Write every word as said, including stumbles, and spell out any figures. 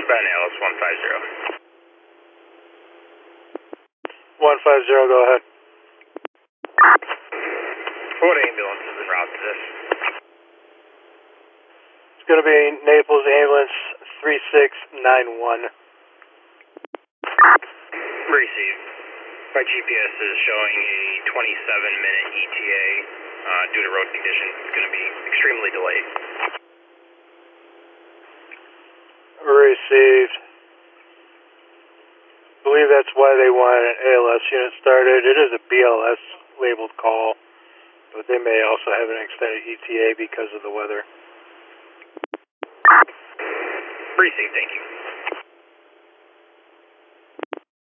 Ben Alice, one five zero. one five zero, go ahead. What ambulance is en route to this? It's going to be Naples Ambulance three six nine one. Received. My G P S is showing a twenty-seven minute E T A. Uh, due to road conditions, it's going to be extremely delayed. Received. I believe that's why they wanted an A L S unit started. It is a B L S labeled call, but they may also have an extended E T A because of the weather. Received, thank you.